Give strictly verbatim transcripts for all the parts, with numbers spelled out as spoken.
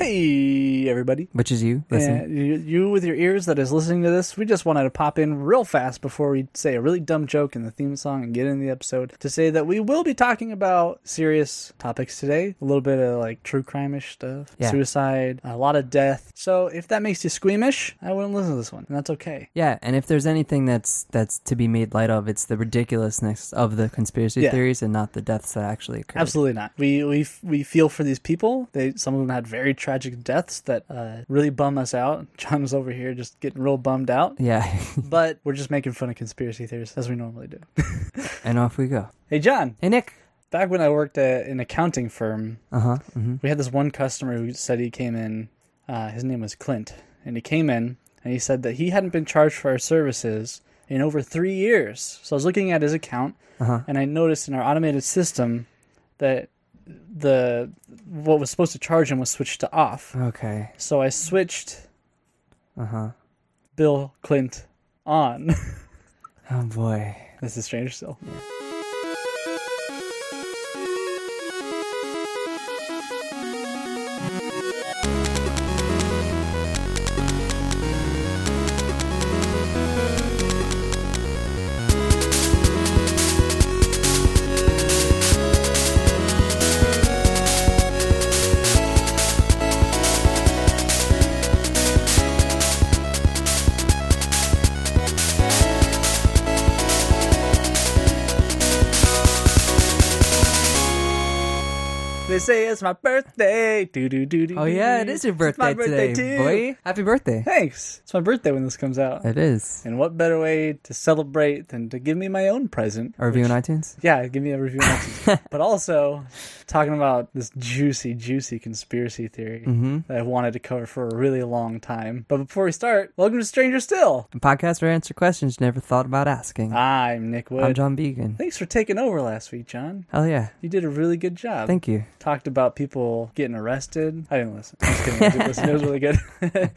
Hey, everybody. Which is you, listening. Uh, you, you with your ears that is listening to this, we just wanted to pop in real fast before we say a really dumb joke in the theme song and get in the episode to say that we will be talking about serious topics today. A little bit of like true crime-ish stuff, Yeah. suicide, a lot of death. So if that makes you squeamish, I wouldn't listen to this one, and that's okay. Yeah, and if there's anything that's that's to be made light of, it's the ridiculousness of the conspiracy Yeah. theories and not the deaths that actually occurred. Absolutely not. We we we feel for these people. They some of them had very tragic deaths that uh, really bum us out. John was over here just getting real bummed out. Yeah, But we're just making fun of conspiracy theories as we normally do. and off we go. Hey, John. Hey, Nick. Back when I worked at an accounting firm, Uh-huh. Mm-hmm. we had this one customer who said he came in. Uh, his name was Clint, and he came in and he said that he hadn't been charged for our services in over three years. So I was looking at his account, Uh-huh. and I noticed in our automated system that the what was supposed to charge him was switched to off. Okay. So I switched Uh-huh. Bill Clint on. Oh, boy. This is strange still. They say it's my birthday. Do do do do. Oh, yeah, it is your birthday, my birthday today, too. boy. Happy birthday. Thanks. It's my birthday when this comes out. It is. And what better way to celebrate than to give me my own present? A review which- on iTunes? Yeah, give me a review on iTunes. But also, talking about this juicy, juicy conspiracy theory Mm-hmm. that I've wanted to cover for a really long time. But before we start, welcome to Stranger Still. A podcast where I answer questions you never thought about asking. I'm Nick Wood. I'm John Began. Thanks for taking over last week, John. Hell yeah. You did a really good job. Thank you. Talked about people getting arrested. I didn't listen. I'm just kidding. I did listen. It was really good.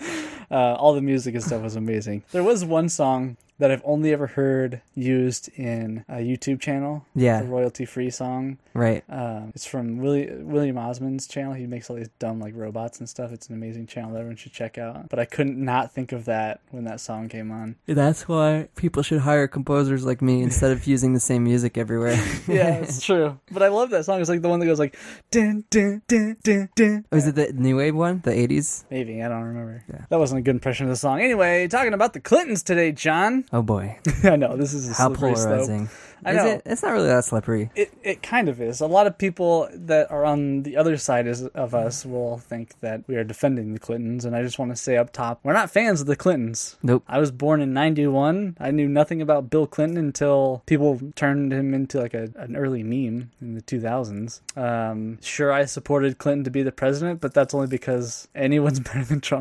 uh, all the music and stuff was amazing. There was one song that I've only ever heard used in a YouTube channel. Yeah. A royalty-free song. Right. Um, it's from Willie, William Osmond's channel. He makes all these dumb like robots and stuff. It's an amazing channel that everyone should check out. But I couldn't not think of that when that song came on. That's why people should hire composers like me instead of using the same music everywhere. Yeah, it's true. But I love that song. It's like the one that goes like dun dun dun dun dun. Was it the new wave one? The eighties? Maybe, I don't remember. Yeah. That wasn't a good impression of the song. Anyway, talking about the Clintons today, John. Oh boy. I know, this is a How slippery slope. polarizing. I Is know. it? It's not really that slippery. It it kind of is. A lot of people that are on the other side is, of us will think that we are defending the Clintons, and I just want to say up top, we're not fans of the Clintons. Nope. I was born in ninety-one. I knew nothing about Bill Clinton until people turned him into like a, an early meme in the two thousands. Um, sure, I supported Clinton to be the president, but that's only because anyone's better than Trump.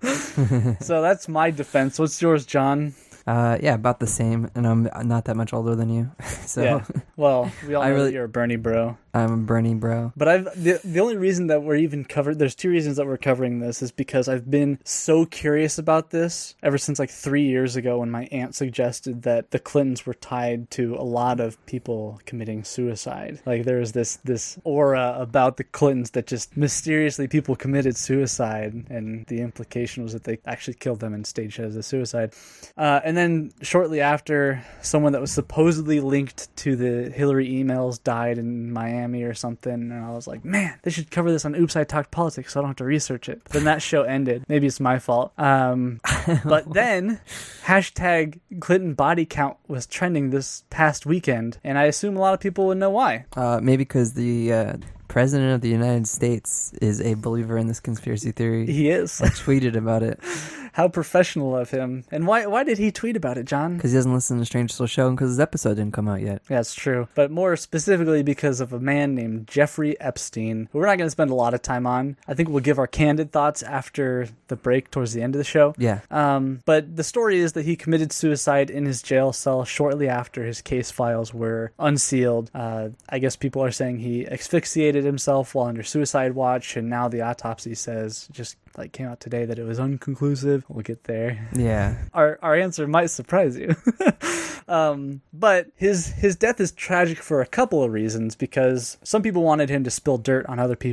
So that's my defense. What's yours, John? Uh, yeah, about the same, and I'm not that much older than you, so Yeah. Well, we all I know really- that you're a Bernie bro. I'm a Bernie bro. But I've the, the only reason that we're even covered, there's two reasons that we're covering this, is because I've been so curious about this ever since like three years ago when my aunt suggested that the Clintons were tied to a lot of people committing suicide. Like there was this this aura about the Clintons that just mysteriously people committed suicide, and the implication was that they actually killed them and staged it as a suicide. Uh, and then shortly after, someone that was supposedly linked to the Hillary emails died in Miami or something, and I was like, man, they should cover this on Oops, I Talked Politics so I don't have to research it. Then that show ended. Maybe it's my fault. Um, but then hashtag Clinton body count was trending this past weekend, and I assume a lot of people would know why. Uh, maybe because the uh, president of the United States is a believer in this conspiracy theory. He is. I tweeted about it How professional of him. And why why did he tweet about it, John? because he doesn't listen to Strange Still Show and because his episode didn't come out yet. Yeah, it's true. But more specifically because of a man named Jeffrey Epstein, who we're not going to spend a lot of time on. I think we'll give our candid thoughts after the break towards the end of the show. Yeah. Um, but the story is that he committed suicide in his jail cell shortly after his case files were unsealed. Uh, I guess people are saying he asphyxiated himself while under suicide watch, and now the autopsy says just like came out today that it was unconclusive. We'll get there. Yeah. Our our answer might surprise you. um, but his his death is tragic for a couple of reasons, because some people wanted him to spill dirt on other people. He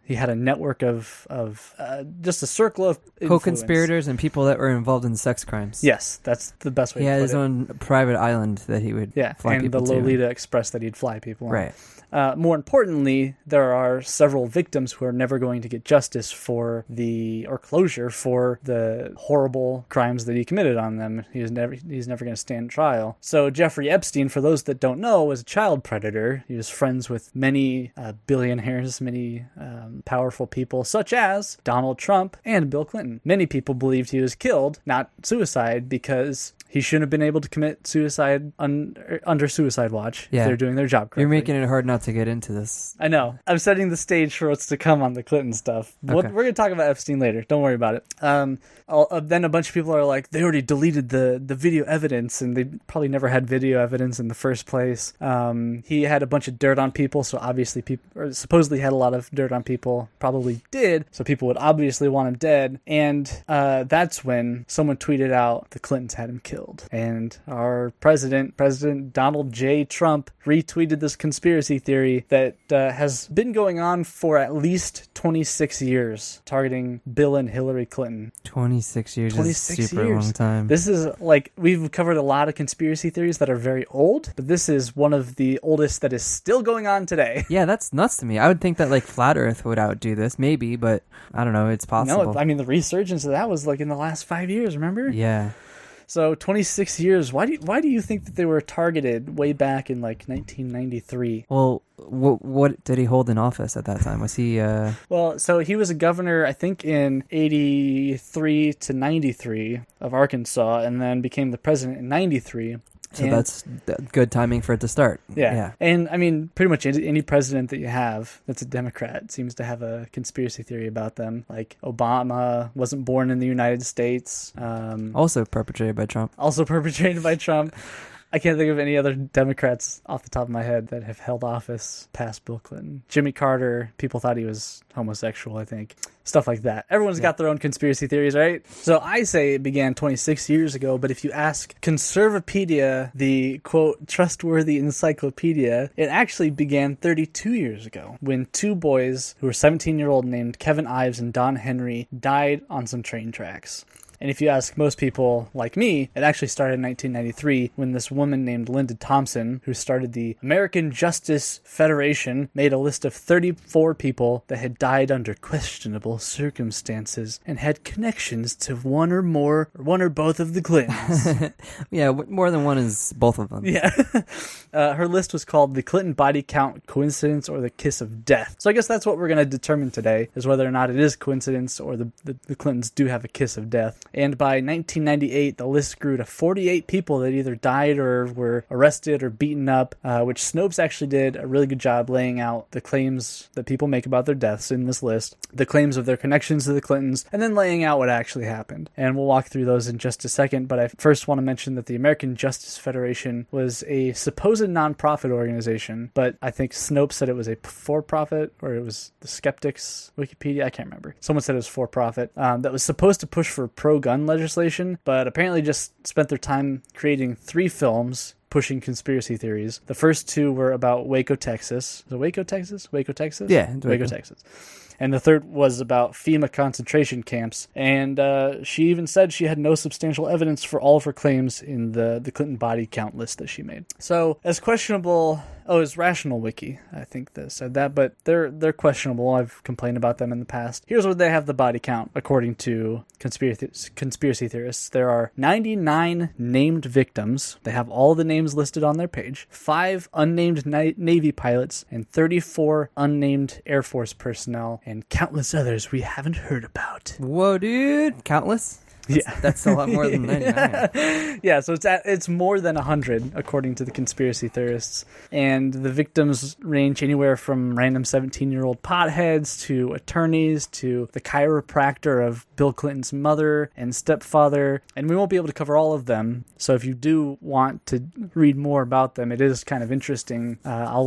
He had a network of of uh, just a circle of influence. Co-conspirators and people that were involved in sex crimes. Yes, that's the best way He to had put his it. own private island that he would Yeah, fly and the people to. Lolita Express that he'd fly people on. Right. Uh, more importantly, there are several victims who are never going to get justice for the, or closure for the horrible crimes that he committed on them. He was never, he's never going to stand trial. So Jeffrey Epstein, for those that don't know, was a child predator. He was friends with many uh, billionaires, many um, powerful people, such as Donald Trump and Bill Clinton. Many people believed he was killed, not suicide, because he shouldn't have been able to commit suicide un- under suicide watch Yeah. if they're doing their job correctly. You're making it hard not to get into this. I know. I'm setting the stage for what's to come on the Clinton stuff. We'll, Okay. We're going to talk about Epstein later. Don't worry about it. Um, I'll, uh, then a bunch of people are like, they already deleted the, the video evidence, and they probably never had video evidence in the first place. Um, he had a bunch of dirt on people, so obviously people, or supposedly had a lot of dirt on people, probably did, so people would obviously want him dead. And uh, that's when someone tweeted out the Clintons had him killed. And our president, President Donald J. Trump, retweeted this conspiracy theory that uh, has been going on for at least twenty-six years, targeting Bill and Hillary Clinton. twenty-six years twenty-six is a super years. long time. This is like, we've covered a lot of conspiracy theories that are very old, but this is one of the oldest that is still going on today. Yeah, that's nuts to me. I would think that like Flat Earth would outdo this, maybe, but I don't know. It's possible. No, I mean, the resurgence of that was like in the last five years, remember? Yeah. So twenty-six years. Why do you, why do you think that they were targeted way back in like nineteen ninety-three? Well, what what did he hold in office at that time? Was he? Uh... Well, so he was a governor, I think, in eighty-three to ninety-three of Arkansas, and then became the president in ninety-three. So And- that's th- good timing for it to start. Yeah. Yeah. And I mean, pretty much any, any president that you have that's a Democrat seems to have a conspiracy theory about them. Like Obama wasn't born in the United States. Um, Also perpetrated by Trump. also perpetrated by Trump. I can't think of any other Democrats off the top of my head that have held office past Bill Clinton. Jimmy Carter, people thought he was homosexual, I think. Stuff like that. Everyone's Yeah. got their own conspiracy theories, right? So I say it began twenty-six years ago, but if you ask Conservapedia, the, quote, trustworthy encyclopedia, it actually began thirty-two years ago when two boys who were seventeen-year-old named Kevin Ives and Don Henry died on some train tracks. And if you ask most people like me, it actually started in nineteen ninety-three when this woman named Linda Thompson, who started the American Justice Federation, made a list of thirty-four people that had died under questionable circumstances and had connections to one or more, or one or both of the Clintons. Yeah, w- more than one is both of them. Yeah. uh, her list was called the Clinton Body Count Coincidence or the Kiss of Death. So I guess that's what we're going to determine today, is whether or not it is coincidence or the, the, the Clintons do have a kiss of death. And by nineteen ninety-eight, the list grew to forty-eight people that either died or were arrested or beaten up, uh, which Snopes actually did a really good job laying out the claims that people make about their deaths in this list, the claims of their connections to the Clintons, and then laying out what actually happened. And we'll walk through those in just a second, but I first want to mention that the American Justice Federation was a supposed nonprofit organization, but I think Snopes said it was a for-profit, or it was the Skeptics Wikipedia, I can't remember. Someone said it was for-profit, um, that was supposed to push for pro-gun legislation, but apparently just spent their time creating three films pushing conspiracy theories. The first two were about Waco, Texas. Is it Waco, Texas? Waco, Texas? Yeah, Waco, Waco. Texas. And the third was about FEMA concentration camps. And uh, she even said she had no substantial evidence for all of her claims in the, the Clinton body count list that she made. So, as questionable... Oh, it's Rational Wiki, I think that said that, but they're they're questionable. I've complained about them in the past. Here's where they have the body count, according to conspiracy conspiracy theorists. There are ninety-nine named victims. They have all the names listed on their page. Five unnamed na- Navy pilots and thirty-four unnamed Air Force personnel, and countless others we haven't heard about. Whoa, dude. Countless? That's, Yeah. That's a lot more than ninety-nine. Yeah, so it's at, it's more than one hundred, according to the conspiracy theorists. And the victims range anywhere from random seventeen-year-old potheads to attorneys to the chiropractor of Bill Clinton's mother and stepfather. And we won't be able to cover all of them. So if you do want to read more about them, it is kind of interesting. Uh, I'll link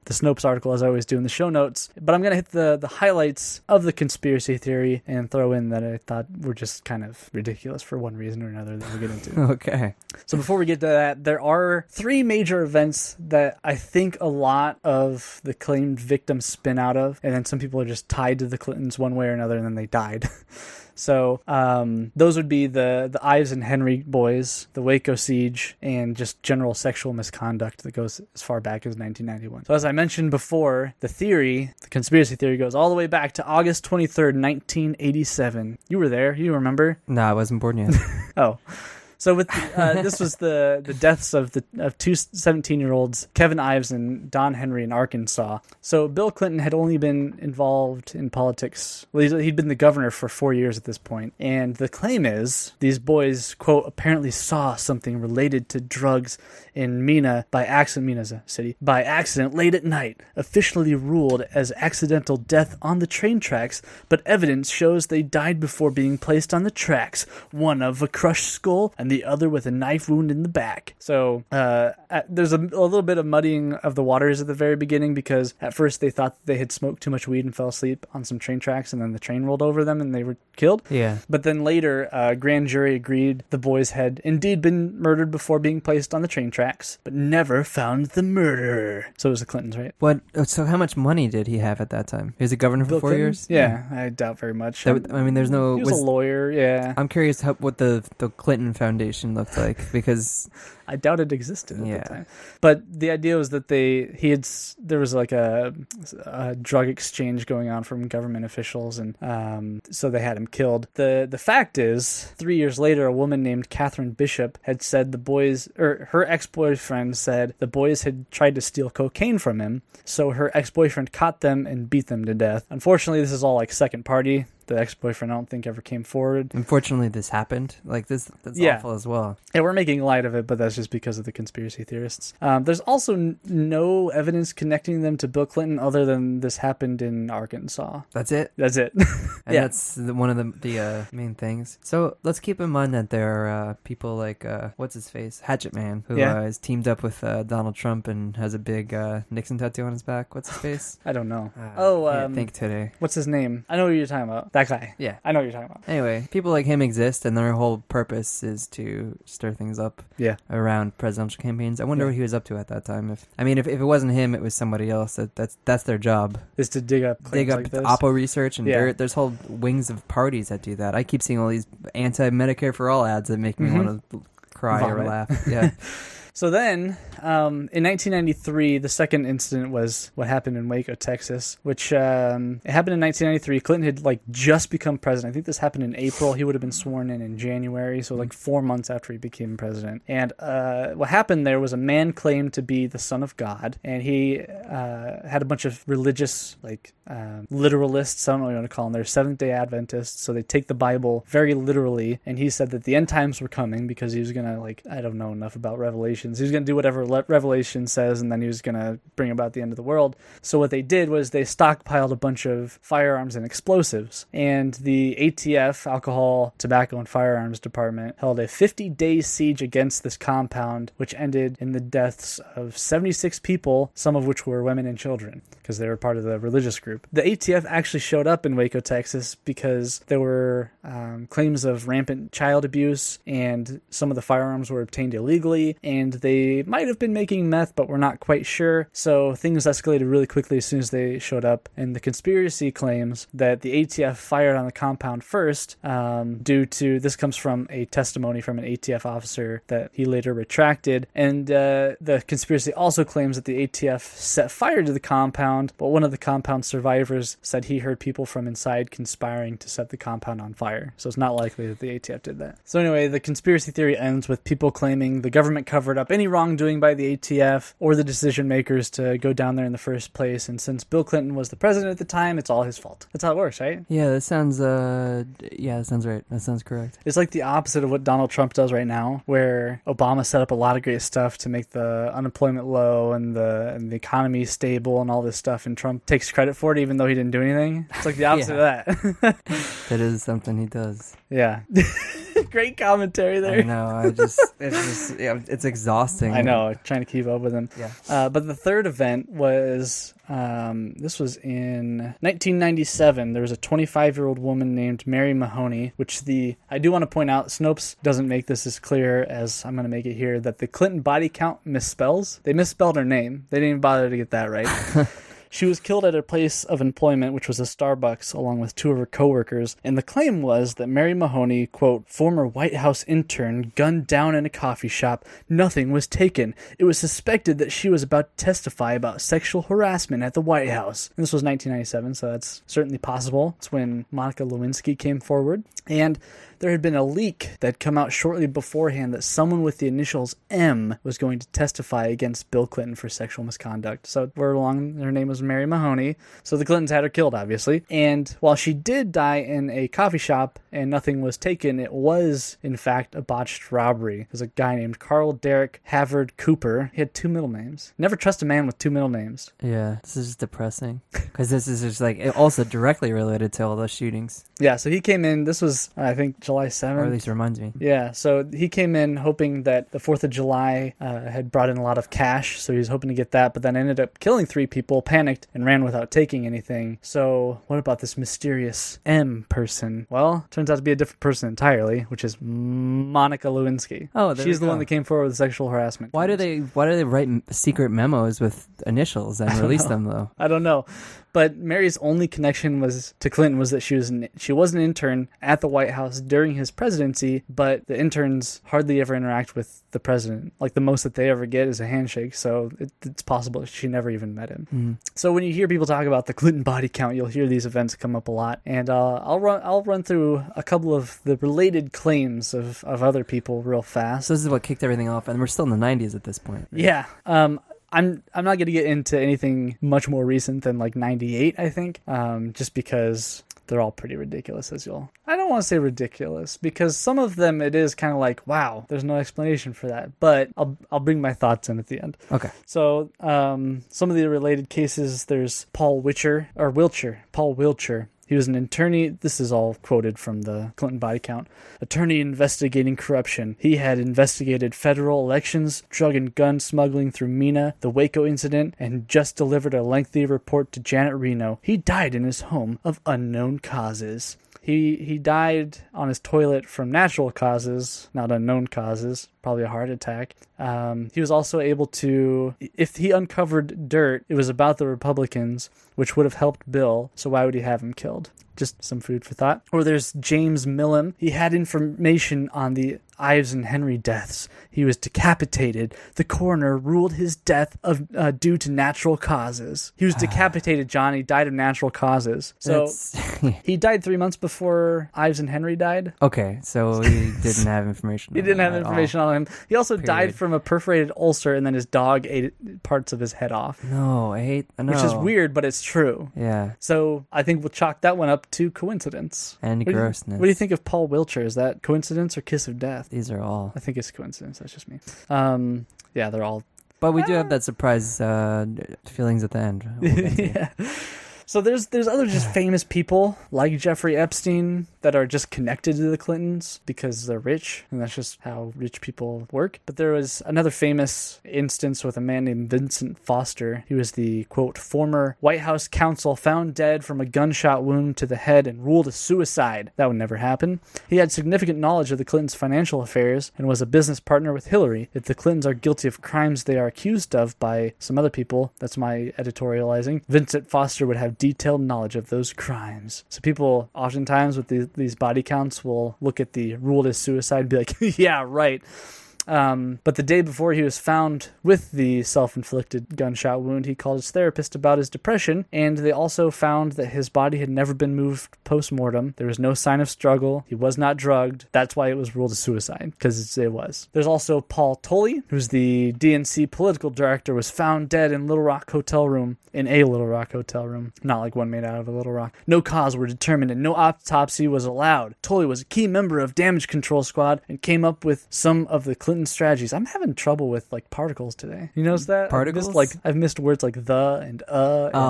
the Snopes article, as I always do in the show notes. But I'm going to hit the, the highlights of the conspiracy theory and throw in that I thought were just kind of ridiculous for one reason or another that we'll get into. Okay. So before we get to that, there are three major events that I think a lot of the claimed victims spin out of, and then some people are just tied to the Clintons one way or another, and then they died. So um, those would be the, the Ives and Henry boys, the Waco siege, and just general sexual misconduct that goes as far back as nineteen ninety-one. So as I mentioned before, the theory, the conspiracy theory, goes all the way back to August twenty-third, nineteen eighty-seven. You were there. You remember? No, I wasn't born yet. Oh. So with uh, this was the, the deaths of the of two seventeen-year-olds, Kevin Ives and Don Henry in Arkansas. So Bill Clinton had only been involved in politics. Well, he'd been the governor for four years at this point. And the claim is these boys, quote, apparently saw something related to drugs in Mina by accident, Mina's a city, by accident late at night, officially ruled as accidental death on the train tracks, but evidence shows they died before being placed on the tracks, one of a crushed skull and the other with a knife wound in the back. So uh, at, there's a, a little bit of muddying of the waters at the very beginning, because at first they thought they had smoked too much weed and fell asleep on some train tracks, and then the train rolled over them and they were killed. Yeah. But then later, a uh, grand jury agreed the boys had indeed been murdered before being placed on the train tracks, but never found the murderer. So it was the Clintons, right? What? So how much money did he have at that time? He was a governor for Bill four Clinton? years? Yeah, yeah, I doubt very much. That, I mean, there's no... He was, was a lawyer, yeah. I'm curious how, what the, the Clinton Foundation looked like, because... I doubt it existed at yeah. the time. But the idea was that they he had there was like a, a drug exchange going on from government officials, and um, so they had him killed. The the fact is, three years later, a woman named Catherine Bishop had said the boys, or her ex-boyfriend said the boys had tried to steal cocaine from him, so her ex-boyfriend caught them and beat them to death. Unfortunately, this is all like second party. The ex-boyfriend, I don't think, ever came forward. Unfortunately, this happened. Like, this, that's yeah. awful as well. Yeah, we're making light of it, but that's just because of the conspiracy theorists. Um, there's also n- no evidence connecting them to Bill Clinton other than this happened in Arkansas. That's it? That's it. And yeah. that's the, one of the, the uh, main things. So let's keep in mind that there are uh, people like, uh, what's his face? Hatchet Man, who yeah. uh, is teamed up with uh, Donald Trump and has a big uh, Nixon tattoo on his back. What's his face? I don't know. Uh, oh, I can't um, think today. What's his name? I know what you're talking about. That guy. Yeah. I know what you're talking about. Anyway, people like him exist, and their whole purpose is to stir things up yeah. around presidential campaigns. I wonder yeah. what he was up to at that time. If I mean, if, if it wasn't him, it was somebody else. That, that's that's their job. Is to dig up dig up like this. Oppo research, and yeah. there, there's whole wings of parties that do that. I keep seeing all these anti-Medicare for all ads that make me mm-hmm. want to cry Vomit. or laugh. Yeah. So then, um, in nineteen ninety-three, the second incident was what happened in Waco, Texas, which um, it happened in nineteen ninety-three. Clinton had like just become president. I think this happened in April. He would have been sworn in in January, so like four months after he became president. And uh, what happened there was a man claimed to be the son of God, and he uh, had a bunch of religious, like um, literalists. I don't know what you want to call them. They're Seventh-day Adventists, so they take the Bible very literally. And he said that the end times were coming because he was gonna like I don't know enough about Revelation. He was going to do whatever Le- Revelation says, and then he was going to bring about the end of the world. So what they did was they stockpiled a bunch of firearms and explosives. And the A T F, Alcohol, Tobacco, and Firearms Department, held a fifty-day siege against this compound, which ended in the deaths of seventy-six people, some of which were women and children, because they were part of the religious group. The A T F actually showed up in Waco, Texas, because there were um, claims of rampant child abuse, and some of the firearms were obtained illegally, and they might have been making meth, but we're not quite sure. So things escalated really quickly as soon as they showed up. And the conspiracy claims that the A T F fired on the compound first um, due to, this comes from a testimony from an A T F officer that he later retracted. And uh, the conspiracy also claims that the A T F set fire to the compound, but one of the compound survivors said he heard people from inside conspiring to set the compound on fire. So it's not likely that the A T F did that. So anyway, the conspiracy theory ends with people claiming the government covered up any wrongdoing by the A T F or the decision makers to go down there in the first place, and since Bill Clinton was the president at the time, it's all his fault. That's how it works, right? Yeah, that sounds uh yeah, that sounds right. That sounds correct. It's like the opposite of what Donald Trump does right now, where Obama set up a lot of great stuff to make the unemployment low and the and the economy stable and all this stuff, and Trump takes credit for it even though he didn't do anything. It's like the opposite of that. That is something he does. Yeah. great commentary there. I know. I just, it's just, yeah, it's exhausting. I know, trying to keep up with him. Yeah. Uh, but the third event was, um, this was in nineteen ninety-seven. There was a twenty-five-year-old woman named Mary Mahoney, which the, I do want to point out, Snopes doesn't make this as clear as I'm going to make it here, that the Clinton body count misspells. They misspelled her name. They didn't even bother to get that right. She was killed at her place of employment, which was a Starbucks, along with two of her coworkers, and the claim was that Mary Mahoney, quote, former White House intern, gunned down in a coffee shop. Nothing was taken. It was suspected that she was about to testify about sexual harassment at the White House. And this was nineteen ninety-seven, so that's certainly possible. It's when Monica Lewinsky came forward. And there had been a leak that had come out shortly beforehand that someone with the initials M was going to testify against Bill Clinton for sexual misconduct. So word along, her name was Mary Mahoney. So the Clintons had her killed, obviously. And while she did die in a coffee shop and nothing was taken, it was, in fact, a botched robbery. There's a guy named Carl Derek Havard Cooper. He had two middle names. Never trust a man with two middle names. Yeah, this is just depressing. Because this is just like, it also directly related to all those shootings. Yeah, so he came in, this was, I think, July seventh. Or at least reminds me. Yeah, so he came in hoping that the fourth of July uh, had brought in a lot of cash, so he was hoping to get that, but then ended up killing three people, panicked, and ran without taking anything. So what about this mysterious M person? Well, turns out to be a different person entirely, which is Monica Lewinsky. Oh, there She's we the go. one that came forward with sexual harassment. Why do they Why do they write m- secret memos with initials and release know. them, though? I don't know. But Mary's only connection was to Clinton was that she was an, she was an intern at the White House during his presidency, but the interns hardly ever interact with the president. Like, the most that they ever get is a handshake, so it, it's possible she never even met him. Mm. So when you hear people talk about the Clinton body count, you'll hear these events come up a lot. And uh, I'll run I'll run through a couple of the related claims of, of other people real fast. So this is what kicked everything off, and we're still in the nineties at this point. Right? Yeah. Um, I'm I'm not going to get into anything much more recent than like ninety-eight, I think, um, just because they're all pretty ridiculous, as you'll... I don't want to say ridiculous, because some of them it is kind of like, wow, there's no explanation for that. But I'll I'll bring my thoughts in at the end. Okay. So um, some of the related cases, there's Paul Witcher, or Wiltshire, Paul Wiltshire. He was an attorney, this is all quoted from the Clinton body count, attorney investigating corruption. He had investigated federal elections, drug and gun smuggling through MENA, the Waco incident, and just delivered a lengthy report to Janet Reno. He died in his home of unknown causes. He he died on his toilet from natural causes, not unknown causes, probably a heart attack. Um, he was also able to, if he uncovered dirt, it was about the Republicans, which would have helped Bill, so why would he have him killed? Just some food for thought. Or there's James Millam. He had information on the Ives and Henry deaths. He was decapitated. The coroner ruled his death of uh, due to natural causes. He was decapitated, John. He died of natural causes. So he died three months before Ives and Henry died. Okay, so he didn't have information. He on didn't that have at information all. on him. He also Period. died from a perforated ulcer, and then his dog ate parts of his head off. No, I hate. No. Which is weird, but it's true. Yeah. So I think we'll chalk that one up to coincidence. And What do you- grossness. What do you think of Paul Wiltshire? Is that coincidence or kiss of death? These are all. I think it's coincidence. That's just me. Um, yeah, they're all. But we do have that surprise uh, feelings at the end. We'll get to. Yeah. So there's there's other just famous people like Jeffrey Epstein that are just connected to the Clintons because they're rich, and that's just how rich people work. But there was another famous instance with a man named Vincent Foster. He was the, quote, former White House counsel found dead from a gunshot wound to the head and ruled a suicide. That would never happen. He had significant knowledge of the Clintons' financial affairs and was a business partner with Hillary. If the Clintons are guilty of crimes they are accused of by some other people, that's my editorializing, Vincent Foster would have detailed knowledge of those crimes. So people oftentimes with the, these body counts will look at the ruled as suicide and be like, yeah, right. Um, but the day before he was found with the self-inflicted gunshot wound, he called his therapist about his depression, and they also found that his body had never been moved post-mortem. There was no sign of struggle. He was not drugged. That's why it was ruled a suicide, because it was. There's also Paul Tully, who's the D N C political director, was found dead in Little Rock hotel room, in a Little Rock hotel room, not like one made out of a Little Rock. No cause were determined, and no autopsy was allowed. Tully was a key member of Damage Control Squad and came up with some of the Clinton Clinton strategies. I'm having trouble with like particles today. You notice that? Particles? I've missed, like I've missed words like the and uh. And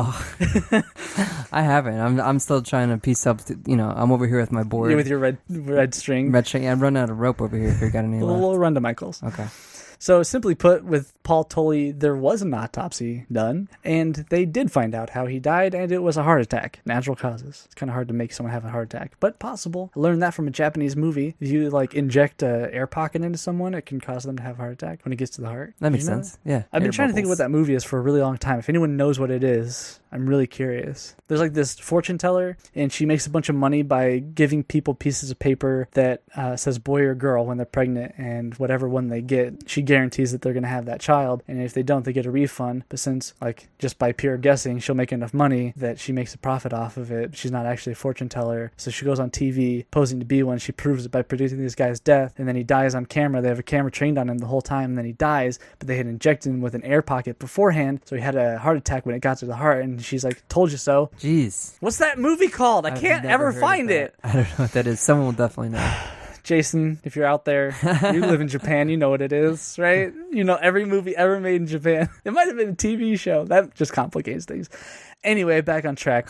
oh, I haven't. I'm I'm still trying to piece up. The, you know, I'm over here with my board. Yeah, with your red red string. Red string. I'm running out of rope over here. If you got any A left. little run to Michael's. Okay. So simply put, with Paul Tully, there was an autopsy done, and they did find out how he died, and it was a heart attack. Natural causes. It's kind of hard to make someone have a heart attack, but possible. I learned that from a Japanese movie. If you like inject a air pocket into someone, it can cause them to have a heart attack when it gets to the heart. That makes Did you know sense. Yeah. I've been Air trying to think of what bubbles. that movie is for a really long time. If anyone knows what it is, I'm really curious. There's like this fortune teller, and she makes a bunch of money by giving people pieces of paper that uh, says boy or girl when they're pregnant, and whatever one they get, she guarantees that they're going to have that child, and if they don't, they get a refund. But since, like, just by pure guessing, she'll make enough money that she makes a profit off of it, she's not actually a fortune teller, so she goes on T V posing to be one. She proves it by predicting this guy's death, and then he dies on camera. They have a camera trained on him the whole time, and then he dies, but they had injected him with an air pocket beforehand, so he had a heart attack when it got to the heart, and she's like, told you so. Jeez. What's that movie called? I I've can't never ever heard of find that. it. I don't know what that is. Someone will definitely know. Jason, if you're out there, you live in Japan, you know what it is, right? You know every movie ever made in Japan. It might have been a T V show. That just complicates things. Anyway, back on track.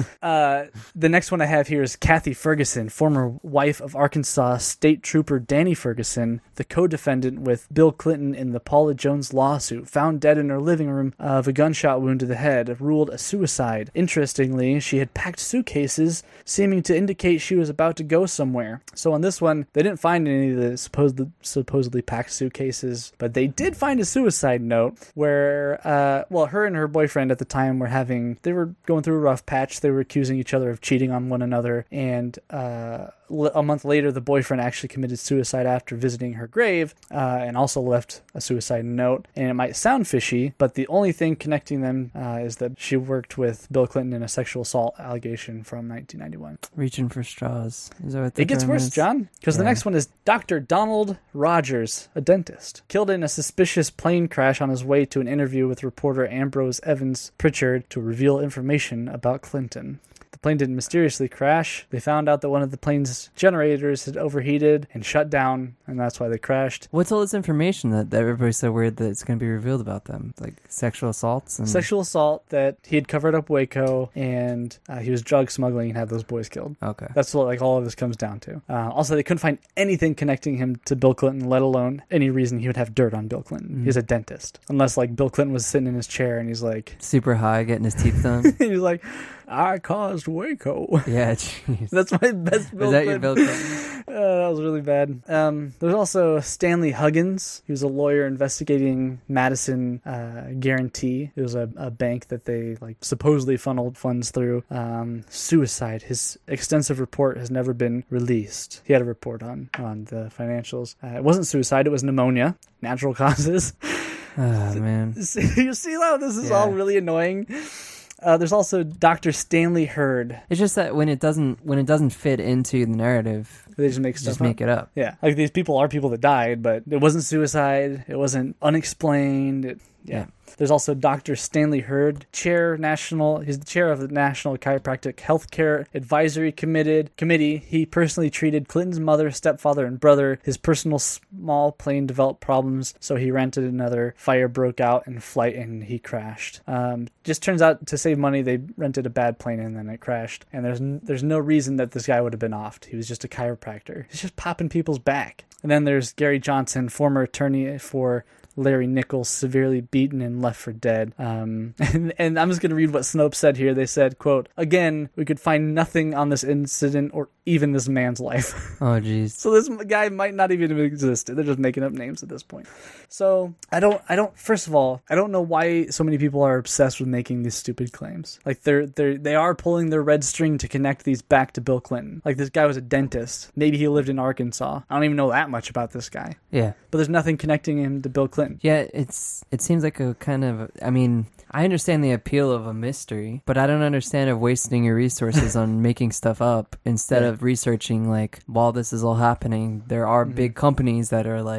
Uh, the next one I have here is Kathy Ferguson, former wife of Arkansas State Trooper Danny Ferguson, the co-defendant with Bill Clinton in the Paula Jones lawsuit, found dead in her living room of a gunshot wound to the head, ruled a suicide. Interestingly, she had packed suitcases, seeming to indicate she was about to go somewhere. So on this one, they didn't find any of the supposed, supposedly packed suitcases, but they did find a suicide note where, uh, well, her and her boyfriend at the time were having they were going through a rough patch. They were accusing each other of cheating on one another, and uh, a month later, the boyfriend actually committed suicide after visiting her grave, uh, and also left a suicide note. And it might sound fishy, but the only thing connecting them uh, is that she worked with Bill Clinton in a sexual assault allegation from nineteen ninety-one. Reaching for straws. Is that what the It gets term worse, is? John, because Yeah. the next one is Doctor Donald Rogers, a dentist, killed in a suspicious plane crash on his way to an interview with reporter Ambrose Evans Pritchard to reveal information about Clinton. The plane didn't mysteriously crash. They found out that one of the plane's generators had overheated and shut down, and that's why they crashed. What's all this information that, that everybody's so weird that it's going to be revealed about them? Like sexual assaults? And... Sexual assault, that he had covered up Waco, and uh, he was drug smuggling and had those boys killed. Okay. That's what like all of this comes down to. Uh, also, they couldn't find anything connecting him to Bill Clinton, let alone any reason he would have dirt on Bill Clinton. Mm. He's a dentist. Unless like Bill Clinton was sitting in his chair and he's like... Super high, getting his teeth done. he's like, I caused Waco. Yeah, jeez. That's my best Bill Was that Clinton. your Bill Clinton? Uh, that was really bad. Um, there's also Stanley Huggins. He was a lawyer investigating Madison uh, Guarantee. It was a, a bank that they like supposedly funneled funds through. Um, suicide. His extensive report has never been released. He had a report on on the financials. Uh, it wasn't suicide. It was pneumonia. Natural causes. Oh, man. You see how this is Yeah. all really annoying? Uh, there's also Doctor Stanley Hurd. It's just that when it doesn't when it doesn't fit into the narrative, They just make stuff just up. make it up. Yeah, like these people are people that died, but it wasn't suicide. It wasn't unexplained. It, yeah. Yeah. There's also Doctor Stanley Hurd, chair national. He's the chair of the National Chiropractic Healthcare Advisory Committee. Committee. He personally treated Clinton's mother, stepfather, and brother. His personal small plane developed problems, so he rented another. Fire broke out in flight, and he crashed. Um, just turns out to save money, they rented a bad plane, and then it crashed. And there's n- there's no reason that this guy would have been offed. He was just a chiropractor. He's just popping people's back. And then there's Gary Johnson, former attorney for Larry Nichols, severely beaten and left for dead. Um, and, and I'm just going to read what Snopes said here. They said, quote, again, we could find nothing on this incident or even this man's life. Oh, jeez. So this guy might not even have existed. They're just making up names at this point. So I don't, I don't, first of all, I don't know why so many people are obsessed with making these stupid claims. Like they're, they're, they are pulling their red string to connect these back to Bill Clinton. Like this guy was a dentist. Maybe he lived in Arkansas. I don't even know that much about this guy, Yeah. but there's nothing connecting him to Bill Clinton. Yeah, it's it seems like a kind of, I mean, I understand the appeal of a mystery, but I don't understand of wasting your resources on making stuff up instead Yeah. of researching, like, while this is all happening, there are Mhm. big companies that are like,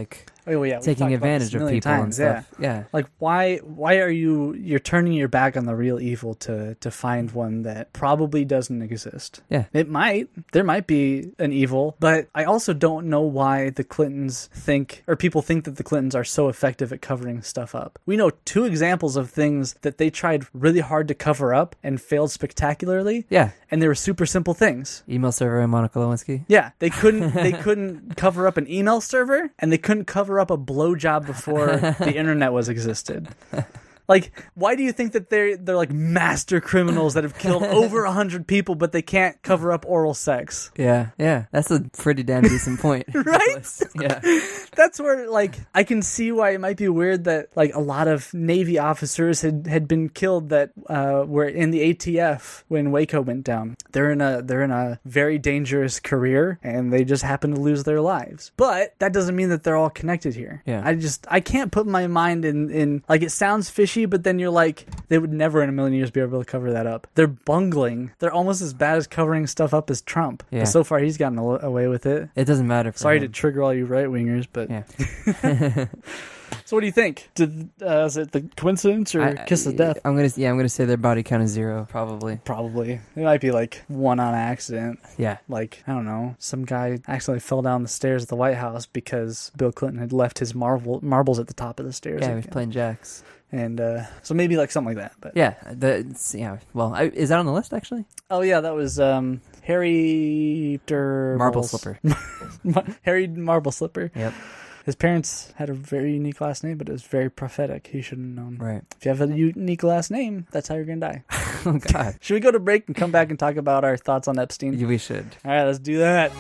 Oh yeah, we've taking talked about this advantage a of million people and times, stuff. Yeah. Like why why are you you're turning your back on the real evil to to find one that probably doesn't exist? Yeah. It might. There might be an evil, but I also don't know why the Clintons think or people think that the Clintons are so effective at covering stuff up. We know two examples of things that they tried really hard to cover up and failed spectacularly. Yeah. And they were super simple things. Email server and Monica Lewinsky. Yeah, they couldn't they couldn't cover up an email server, and they couldn't cover up a blowjob before the internet was existed. Like, why do you think that they're they're like master criminals that have killed over a hundred people, but they can't cover up oral sex? Yeah, yeah, that's a pretty damn decent point. Right? Yeah, that's where like I can see why it might be weird that like a lot of Navy officers had, had been killed that uh, were in the A T F when Waco went down. They're in a they're in a very dangerous career, and they just happen to lose their lives. But that doesn't mean that they're all connected here. Yeah, I just I can't put my mind in in like it sounds fishy. But then you're like, they would never in a million years be able to cover that up. They're bungling. They're almost as bad as covering stuff up as Trump. Yeah. But so far, he's gotten a- away with it. It doesn't matter. For Sorry him. to trigger all you right-wingers, but... Yeah. So what do you think? Did uh, is it the coincidence or I, kiss of death? I'm gonna yeah, I'm gonna say their body count is zero, probably. Probably. It might be like one on accident. Yeah. Like, I don't know, some guy accidentally fell down the stairs at the White House because Bill Clinton had left his marble, marbles at the top of the stairs. Yeah, he was again. playing jacks. And uh, so maybe like something like that. But yeah, the, it's, yeah. Well, I, is that on the list actually? Oh yeah, that was um, Harry Der Marble Slipper. Harry Marble Slipper. Yep. His parents had a very unique last name, but it was very prophetic. He should have known. Right. If you have a unique last name, that's how you're gonna die. Oh God. Should we go to break and come back and talk about our thoughts on Epstein? Yeah, we should. All right, let's do that.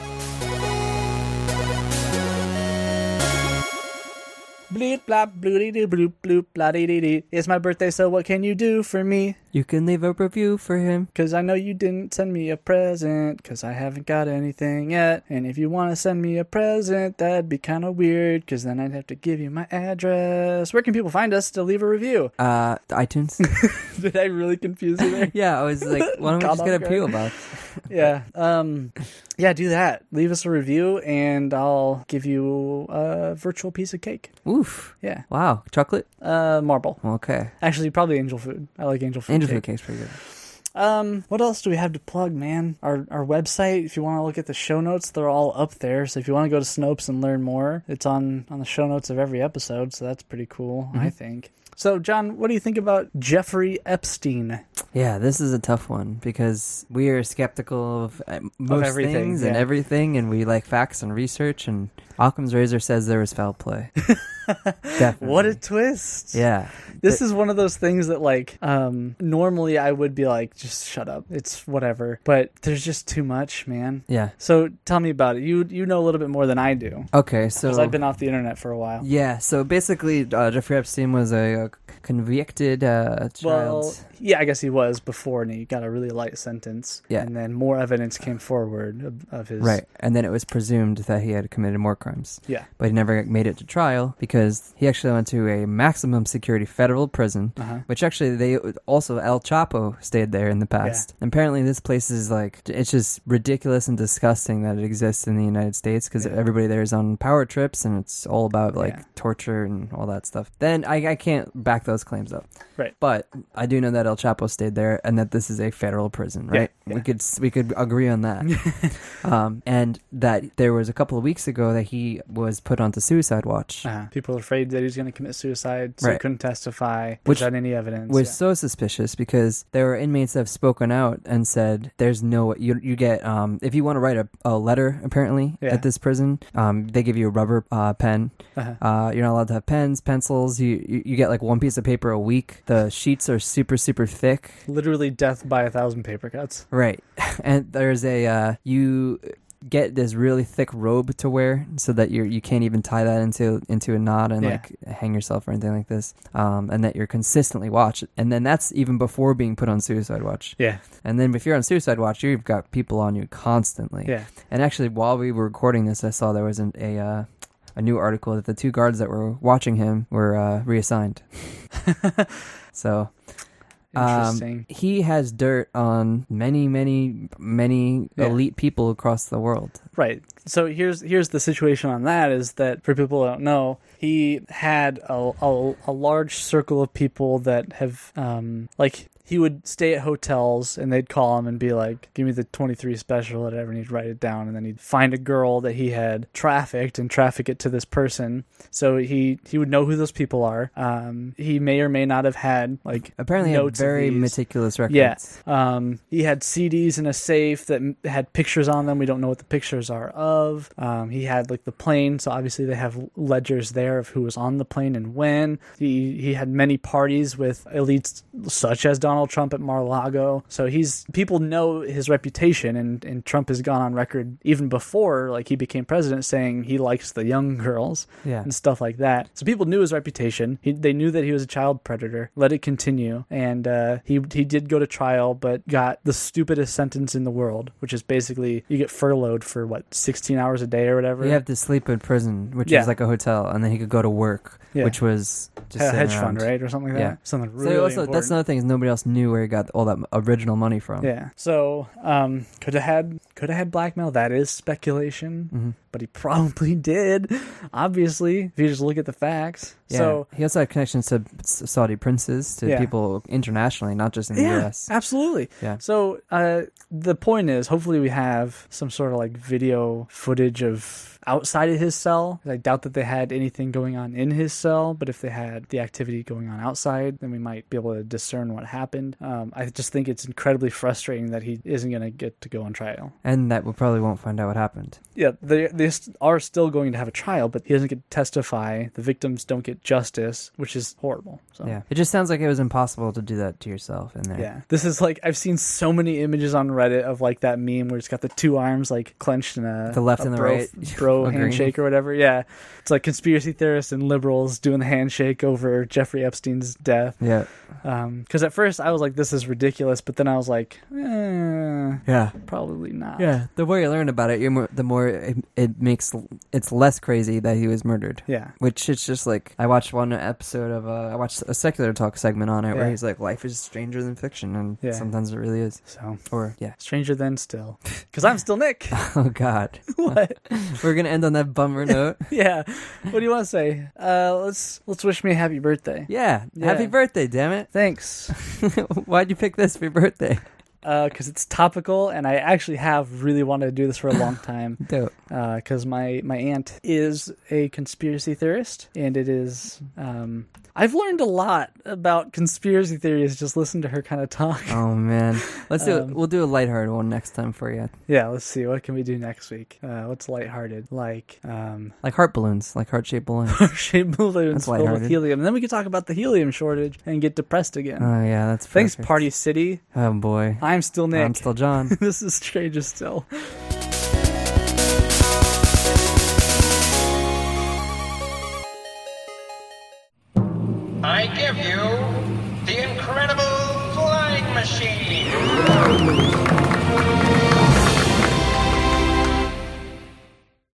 Bleep blop bloody doo bloop bloop bloody dee dee. It's my birthday, so what can you do for me? You can leave a review for him. Cause I know you didn't send me a present, cause I haven't got anything yet. And if you want to send me a present, that'd be kind of weird, cause then I'd have to give you my address. Where can people find us to leave a review? Uh, iTunes. Did I really confuse you there? Yeah, I was like, why don't we just get a P O box? Yeah. Um, yeah, do that. Leave us a review, and I'll give you a virtual piece of cake. Oof. Yeah. Wow. Chocolate? Uh, marble. Okay. Actually, probably angel food. I like angel food. Angel cake. food cake's pretty good. Um, what else do we have to plug, man? Our our website, if you want to look at the show notes, they're all up there. So if you want to go to Snopes and learn more, it's on, on the show notes of every episode. So that's pretty cool, mm-hmm. I think. So, John, what do you think about Jeffrey Epstein? Yeah, this is a tough one because we are skeptical of uh, most of everything, things yeah. and everything, and we like facts and research, and Occam's razor says there was foul play. Definitely. What a twist. Yeah. This but, is one of those things that, like, um, normally I would be like, just shut up. It's whatever. But there's just too much, man. Yeah. So tell me about it. You you know a little bit more than I do. Okay, so... Because I've been off the internet for a while. Yeah, so basically uh, Jeffrey Epstein was a, a convicted uh, child. Well, yeah, I guess he was before, and he got a really light sentence. Yeah. And then more evidence came forward of, of his... Right, and then it was presumed that he had committed more crimes. Yeah. But he never made it to trial because he actually went to a maximum security federal prison, uh-huh. which actually they also, El Chapo stayed there in the past. Yeah. Apparently this place is like, it's just ridiculous and disgusting that it exists in the United States because yeah. everybody there is on power trips and it's all about like yeah. torture and all that stuff. Then I, I can't back those claims up. Right. But I do know that El Chapo stayed there and that this is a federal prison, right? Yeah. Yeah. We could we could agree on that. um, and that there was a couple of weeks ago that he was put onto suicide watch. Uh-huh. People are afraid that he's going to commit suicide, so right. he couldn't testify, which without any evidence. Was yeah. so suspicious because there were inmates that have spoken out and said, "There's no you you get um if you want to write a, a letter apparently yeah. at this prison, um they give you a rubber uh, pen. Uh-huh. Uh, you're not allowed to have pens, pencils. You, you you get like one piece of paper a week. The sheets are super super thick. Literally death by a thousand paper cuts. Right, and there's a uh, you." get this really thick robe to wear so that you're you can't even tie that into into a knot and yeah. like hang yourself or anything like this, um and that you're consistently watched, and then that's even before being put on suicide watch. Yeah. And then if you're on suicide watch, you've got people on you constantly. Yeah. And actually, while we were recording this, I saw there was an, a uh a new article that the two guards that were watching him were uh reassigned. So Interesting. Um, he has dirt on many, many, many yeah. elite people across the world. Right. So here's here's the situation on that is that, for people who don't know, he had a, a, a large circle of people that have, um, like... he would stay at hotels and they'd call him and be like, give me the twenty-three special, whatever, and he'd write it down, and then he'd find a girl that he had trafficked and traffic it to this person. So he, he would know who those people are. Um, he may or may not have had, like, apparently notes had very of these. meticulous records. Yeah. Um, he had C Ds in a safe that had pictures on them. We don't know what the pictures are of. Um, he had, like, the plane, so obviously they have ledgers there of who was on the plane and when. He, he had many parties with elites such as Donald Trump at Mar-a-Lago. So he's people know his reputation, and, and Trump has gone on record even before like he became president saying he likes the young girls yeah. and stuff like that. So people knew his reputation. He, they knew that he was a child predator. Let it continue. And uh, he he did go to trial, but got the stupidest sentence in the world, which is basically you get furloughed for what, sixteen hours a day or whatever. You have to sleep in prison, which yeah. is like a hotel, and then he could go to work, yeah. which was just a hedge around. fund, right, or something like yeah. that. Something really so also, important. That's another thing is nobody else knew where he got all that original money from. Yeah. So um, could have had could have had blackmail. That is speculation, mm-hmm. but he probably did. Obviously, if you just look at the facts. Yeah. So he also had connections to Saudi princes, to yeah. people internationally, not just in the yeah, U S. Absolutely. Yeah. So uh, the point is, hopefully, we have some sort of like video footage of outside of his cell. I doubt that they had anything going on in his cell, but if they had the activity going on outside, then we might be able to discern what happened. Um, I just think it's incredibly frustrating that he isn't going to get to go on trial. And that we probably won't find out what happened. Yeah, they, they are still going to have a trial, but he doesn't get to testify. The victims don't get justice, which is horrible. So. Yeah, it just sounds like it was impossible to do that to yourself in there. Yeah, this is like, I've seen so many images on Reddit of like that meme where it's got the two arms like clenched in a the left a and bro, the right bro handshake or whatever. Yeah, it's like conspiracy theorists and liberals doing the handshake over Jeffrey Epstein's death. Yeah, because um, at first I was like, this is ridiculous, but then I was like, eh, yeah, probably not. Yeah, the more you learn about it, you're more, the more it, it makes it's less crazy that he was murdered. Yeah, which it's just like I watched one episode of uh, I watched a Secular Talk segment on it yeah. where he's like, life is stranger than fiction, and yeah. sometimes it really is. So or yeah, stranger than still, because I'm still Nick. Oh God, what? We're gonna end on that bummer note. Yeah. What do you want to say? Uh, let's let's wish me a happy birthday. Yeah. yeah. Happy birthday, damn it. Thanks. Why'd you pick this for your birthday? Because uh, it's topical, and I actually have really wanted to do this for a long time. Dope. Because uh, my, my aunt is a conspiracy theorist, and it is... Um, I've learned a lot about conspiracy theories. Just listen to her kind of talk. Oh, man. Let's do um, it. We'll do a lighthearted one next time for you. Yeah, let's see. What can we do next week? Uh, what's lighthearted? Like... Um, like heart balloons. Like heart-shaped balloons. Heart-shaped balloons that's filled with helium. And then we can talk about the helium shortage and get depressed again. Oh, yeah. That's Thanks, perfect. Party City. Oh, boy. I'm still Nick. I'm still John. This is Stranger Still. I give you the incredible flying machine.